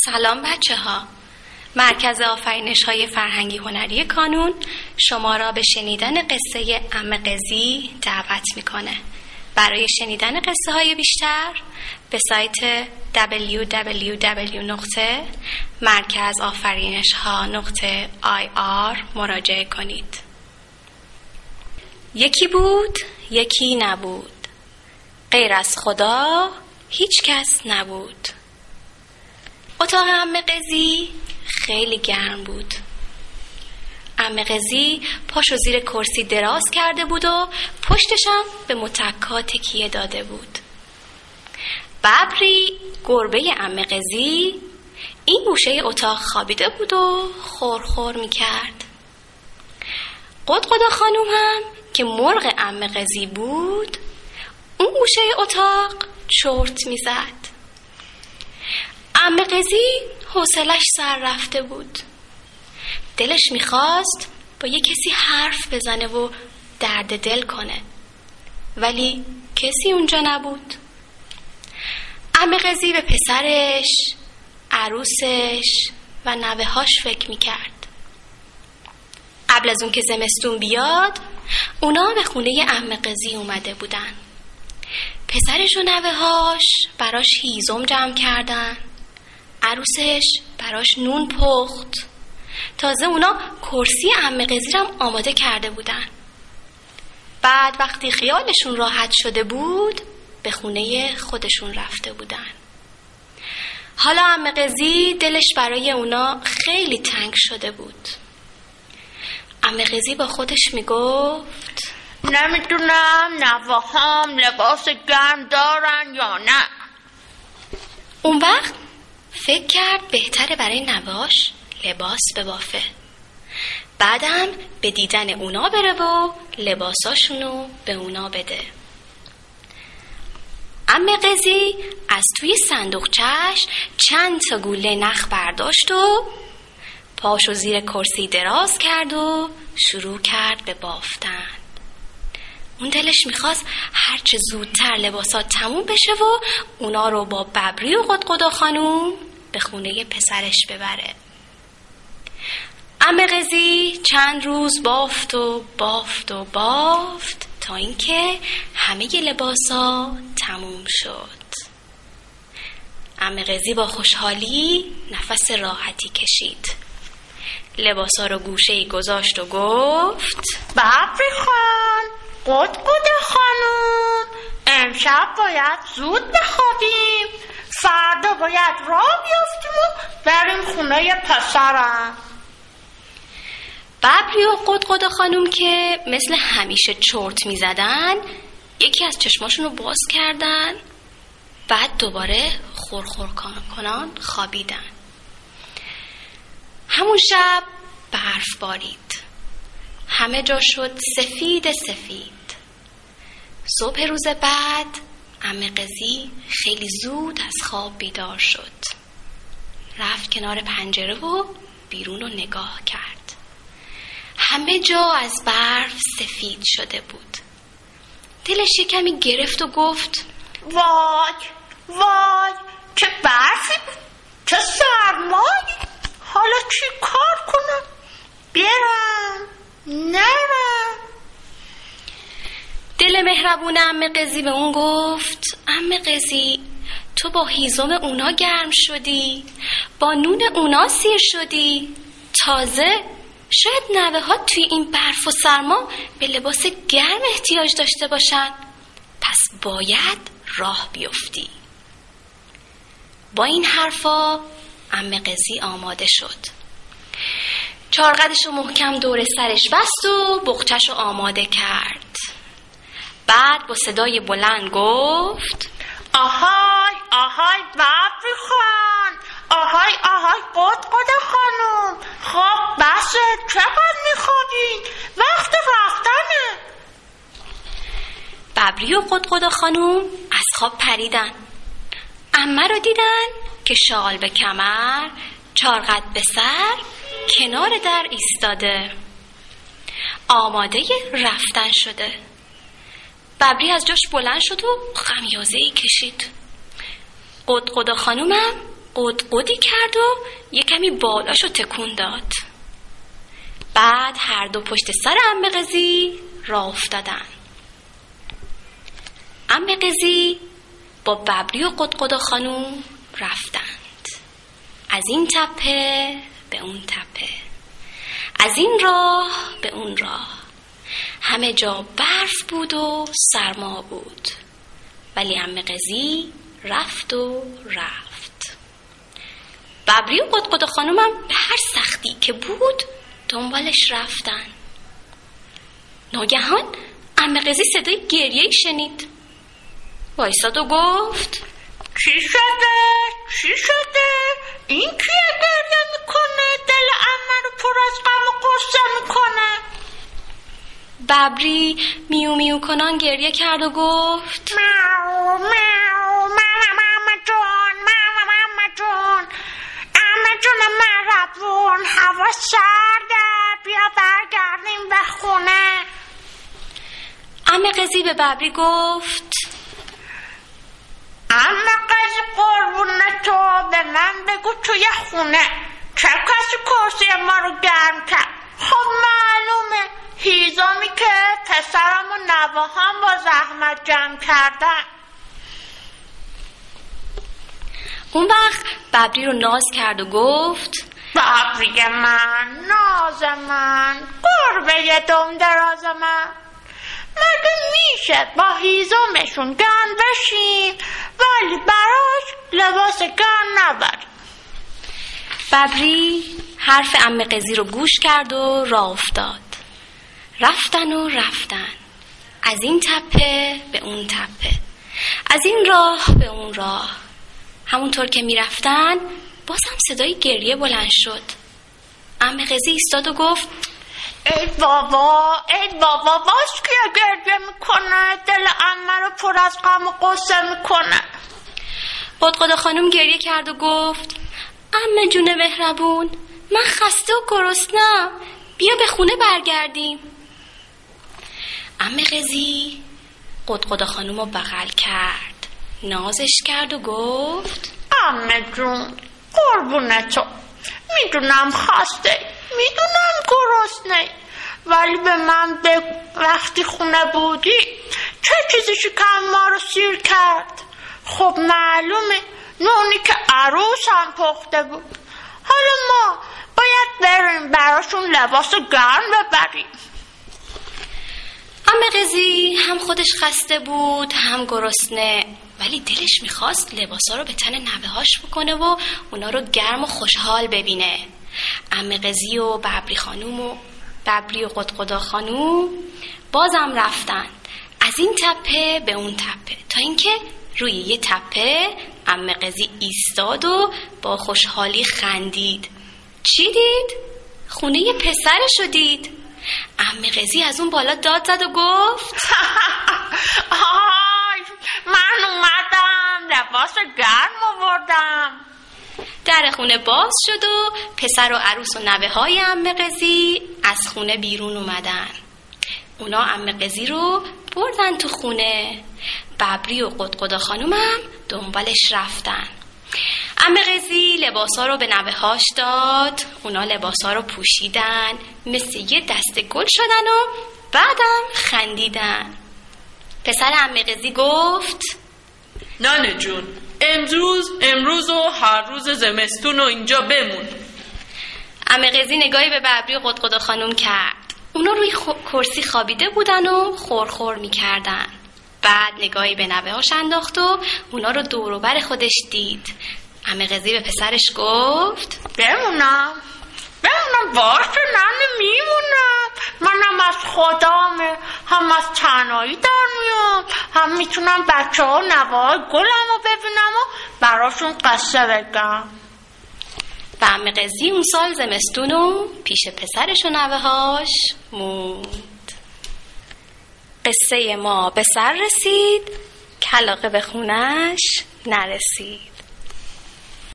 سلام بچه ها. مرکز آفرینش‌های فرهنگی هنری کانون شما را به شنیدن قصه عمه قزی دعوت میکنه. برای شنیدن قصه های بیشتر به سایت www.markazafarinesha.ir مراجعه کنید. یکی بود، یکی نبود. غیر از خدا هیچ کس نبود. اتاق عمه قزی خیلی گرم بود. عمه قزی پاشو زیر کرسی دراز کرده بود و پشتشم به متکا تکیه داده بود. ببری گربه عمه قزی این گوشه اتاق خوابیده بود و خورخور میکرد. قدقدا خانوم هم که مرغ عمه قزی بود اون گوشه اتاق چرت میزد. عمه قزی حوصلش سر رفته بود. دلش میخواست با یه کسی حرف بزنه و درد دل کنه، ولی کسی اونجا نبود. عمه قزی به پسرش، عروسش و نوه‌هاش فکر میکرد. قبل از اون که زمستون بیاد اونا به خونه عمه قزی اومده بودن. پسرش و نوه‌هاش براش هیزم جمع کردن، عروسش براش نون پخت. تازه اونا کرسی عمه قزی رو آماده کرده بودن. بعد وقتی خیالشون راحت شده بود به خونه خودشون رفته بودن. حالا عمه قزی دلش برای اونا خیلی تنگ شده بود. عمه قزی با خودش میگفت نمیدونم نوه‌هام لباس گرم دارن یا نه. اون وقت فکر کرد بهتره برای نواش لباس ببافه. بعدم به دیدن اونا بره و لباساشونو به اونا بده. عمه قزی از توی صندوقچش چند تا گوله نخ برداشت و پاشو زیر کرسی دراز کرد و شروع کرد به بافتن. اون دلش میخواست هرچه زودتر لباسات تموم بشه و اونا رو با ببری و قدقدا خانوم به خونه پسرش ببره. عمه قزی چند روز بافت و بافت و بافت تا اینکه همه لباسا تموم شد. عمه قزی با خوشحالی نفس راحتی کشید. لباسا رو گوشه‌ای گذاشت و گفت ببری خان، قدقدا خانوم، امشب باید زود بخوابیم، فردا باید راه بیافتیم و بریم خونه پسرم. ببری و قدقدا خانوم که مثل همیشه چرت می زدن یکی از چشماشون رو باز کردن، بعد دوباره خورخور کنان خوابیدن. همون شب برف بارید. همه جا شد سفید سفید. صبح روز بعد عمه قزی خیلی زود از خواب بیدار شد. رفت کنار پنجره و بیرون رو نگاه کرد. همه جا از برف سفید شده بود. دلش کمی گرفت و گفت وای وای چه برفی بود، چه سرمایی، حالا چی کار کنم؟ برم نرم؟ دل مهربون عمه قزی به اون گفت عمه قزی تو با هیزم اونا گرم شدی، با نون اونا سیر شدی، تازه شاید نوه‌ها توی این برف و سرما به لباس گرم احتیاج داشته باشن، پس باید راه بیفتی. با این حرفا عمه قزی آماده شد. چارقدشو محکم دور سرش بست و بقچه‌شو آماده کرد. بعد با صدای بلند گفت آهای آهای ببری خان، آهای آهای قدقدا خانوم، خب بسه، چقدر میخوابی؟ وقت رفتنه. ببری و قدقدا خانوم از خواب پریدن. عمه رو دیدن که شال به کمر، چارقد به سر، کنار در ایستاده، آماده رفتن شده. ببری از جاش بلند شد و خمیازه‌ای کشید. قدقدا خانومم قدقدی کرد و یه کمی بالاشو تکون داد. بعد هر دو پشت سر عمه قزی راه افتادن. عمه قزی با ببری و قدقد خانوم رفتند. از این تپه به اون تپه، از این راه به اون راه. همه جا برف بود و سرما بود، ولی عمه قزی رفت و رفت. ببری و قدقد خانومم به هر سختی که بود دنبالش رفتن. ناگهان عمه قزی صدای گریه‌ای شنید. وایساد و گفت: چی شده؟ این کیه گریه میکنه؟ دل عمه رو پر از غم و غصه میکنه. ببری میو میو کنان گریه کرد و گفت: میو میو، ماما جون، عمه جون مهربون، هوا سرده، بیا برگردیم به خونه. عمه قزی به ببری گفت: عمه قزی قربون تو، به من بگو توی خونه چه کسی کرسی ما رو گرم کرد؟ خب معلومه هیزامی که پسرم و نواهام با زحمت جمع کردن. اون وقت ببری رو ناز کرد و گفت: ببری من، ناز من، گربه دم دراز من، مگه میشه با هیزمشون گرم بشیم ولی براش لباس گرم نبریم؟ ببری حرف عمه قزی رو گوش کرد و راه افتاد. رفتن و رفتن، از این تپه به اون تپه، از این راه به اون راه. همونطور که میرفتن باز هم صدای گریه بلند شد. عمه قزی ایستاد و گفت: ای بابا باز که گریه میکنه؟ دل عمه رو پر از غم و غصه میکنه. قدقد خانم گریه کرد و گفت: عمه جون مهربون، من خسته و گرسنه‌ام، بیا به خونه برگردیم. عمه قزی قدقد خانم رو بغل کرد، نازش کرد و گفت: عمه جون قربونه تو، میدونم خسته، میدونم گرسنه، ولی به من بگو وقتی خونه بودی چه چیزی شکم ما رو سیر کرد؟ خب معلومه نونی که عروس هم پخته بود. حالا ما باید بریم براشون لباس گرم ببریم. عمه قزی هم خودش خسته بود هم گرسنه، ولی دلش میخواست لباسا رو به تن نوه‌هاش بکنه و اونا رو گرم و خوشحال ببینه. عمه قزی و ببری خانوم و ببری و قدقدا خانوم بازم رفتن از این تپه به اون تپه، تا اینکه روی یه تپه عمه قزی ایستاد و با خوشحالی خندید. چی دید؟ خونه یه پسرشو دید. عمه قزی از اون بالا داد زد و گفت: آی من اومدم، لباس گرم آوردم. در خونه باز شد و پسر و عروس و نوه های عمه قزی از خونه بیرون اومدن. اونا عمه قزی رو بردن تو خونه. ببری و قدقدا خانومم دنبالش رفتن. عمه قزی لباسا رو به نوه‌هاش داد، اونا لباسا رو پوشیدن، مثل یه دسته گل شدن و بعدم خندیدن. پسر عمه قزی گفت: ننه جون، امروز و هر روز زمستون و اینجا بمون. عمه قزی نگاهی به ببری و قدقدا خانوم کرد. اونا روی کرسی خوابیده بودن و خورخور میکردن. بعد نگاهی به نوه‌هاش انداخت و اونا رو دور و بر خودش دید. عمه قزی به پسرش گفت: بمونم باشه ننه، میمونم. منم از خدامه، هم از تنهایی در میام، هم میتونم بچه ها نوه‌های گلم رو ببینم و براشون قصه بگم. و عمه قزی اون سال زمستونو پیش پسرش و نوه‌هاش موند. قصه ما به سر رسید، کلاغه به خونش نرسید.